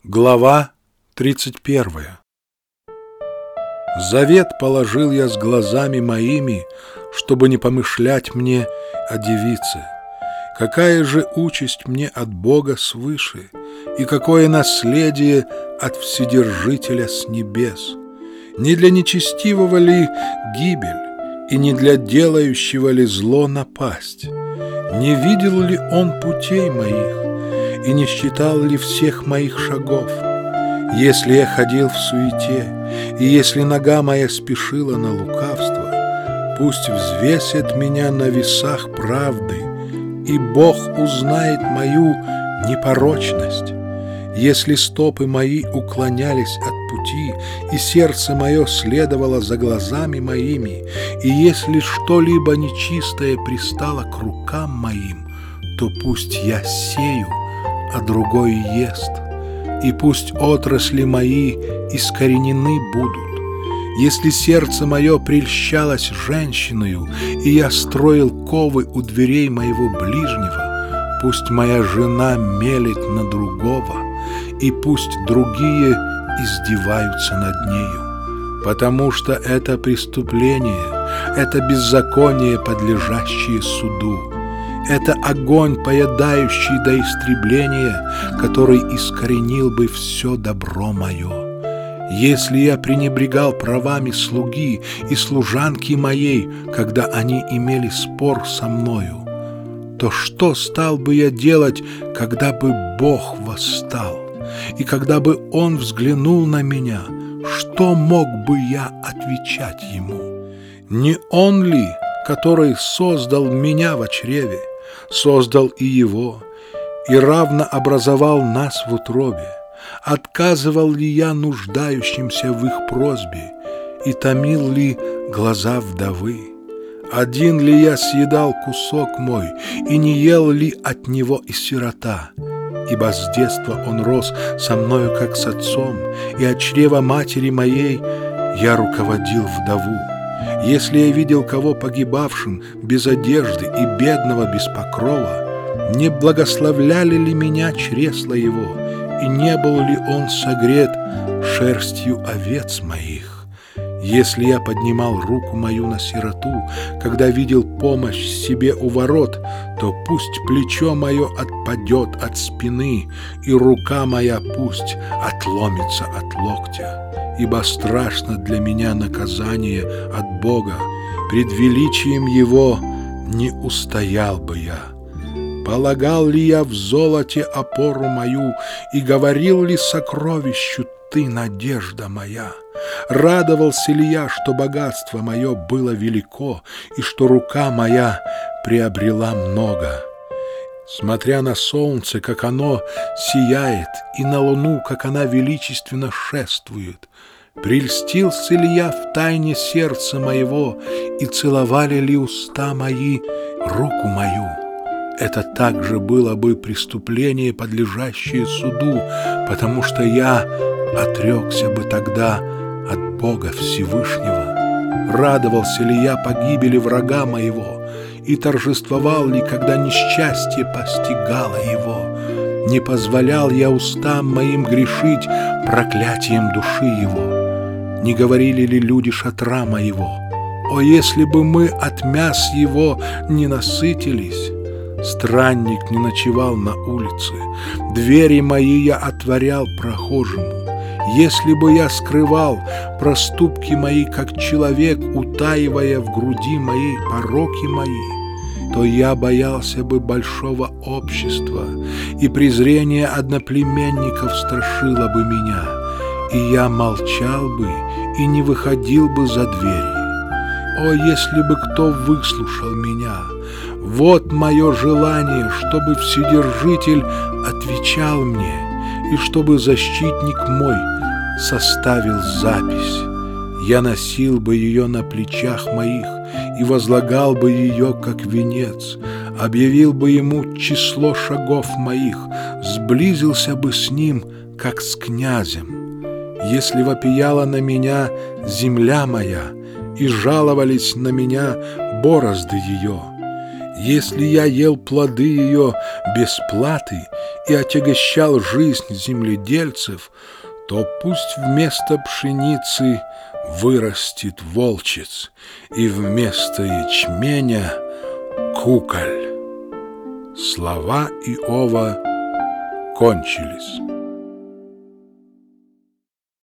Глава 31. Завет положил я с глазами моими, чтобы не помышлять мне о девице. Какая же участь мне от Бога свыше, и какое наследие от Вседержителя с небес? Не для нечестивого ли гибель, и не для делающего ли зло напасть? Не видел ли он путей моих, и не считал ли всех моих шагов? Если я ходил в суете, и если нога моя спешила на лукавство, пусть взвесит меня на весах правды, и Бог узнает мою непорочность. Если стопы мои уклонялись от пути, и сердце мое следовало за глазами моими, и если что-либо нечистое пристало к рукам моим, то пусть я сею, а другой ест, и пусть отрасли мои искоренены будут. Если сердце мое прельщалось женщиною, и я строил ковы у дверей моего ближнего, пусть моя жена мелет на другого, и пусть другие издеваются над нею, потому что это преступление, это беззаконие, подлежащее суду. Это огонь, поедающий до истребления, который искоренил бы все добро мое. Если я пренебрегал правами слуги и служанки моей, когда они имели спор со мною, то что стал бы я делать, когда бы Бог восстал? И когда бы Он взглянул на меня, что мог бы я отвечать Ему? Не Он ли, который создал меня в чреве, создал и его, и равно образовал нас в утробе? Отказывал ли я нуждающимся в их просьбе, и томил ли глаза вдовы? Один ли я съедал кусок мой, и не ел ли от него и сирота? Ибо с детства он рос со мною, как с отцом, и от чрева матери моей я руководил вдову. Если я видел кого погибавшим без одежды и бедного без покрова, не благословляли ли меня чресла его, и не был ли он согрет шерстью овец моих? Если я поднимал руку мою на сироту, когда видел помощь себе у ворот, то пусть плечо мое отпадет от спины, и рука моя пусть отломится от локтя. Ибо страшно для меня наказание от Бога, пред величием Его не устоял бы я. Полагал ли я в золоте опору мою, и говорил ли сокровищу: «Ты надежда моя»? Радовался ли я, что богатство мое было велико, и что рука моя приобрела много? Смотря на солнце, как оно сияет, и на луну, как она величественно шествует, прельстился ли я в тайне сердца моего, и целовали ли уста мои руку мою? Это также было бы преступление, подлежащее суду, потому что я отрекся бы тогда от Бога Всевышнего. Радовался ли я погибели врага моего, и торжествовал ли, когда несчастье постигало его? Не позволял я устам моим грешить проклятием души его. Не говорили ли люди шатра моего: «О, если бы мы от мяс его не насытились!» Странник не ночевал на улице, двери мои я отворял прохожему. Если бы я скрывал проступки мои, как человек, утаивая в груди моей пороки мои, то я боялся бы большого общества, и презрение одноплеменников страшило бы меня, и я молчал бы и не выходил бы за двери. О, если бы кто выслушал меня! Вот мое желание, чтобы Вседержитель отвечал мне, и чтобы защитник мой составил запись. Я носил бы ее на плечах моих и возлагал бы ее, как венец, объявил бы ему число шагов моих, сблизился бы с ним, как с князем. Если вопияла на меня земля моя, и жаловались на меня борозды ее, Если я ел плоды ее без платы и отягощал жизнь земледельцев, то пусть вместо пшеницы вырастет волчец, и вместо ячменя куколь. Слова Иова кончились.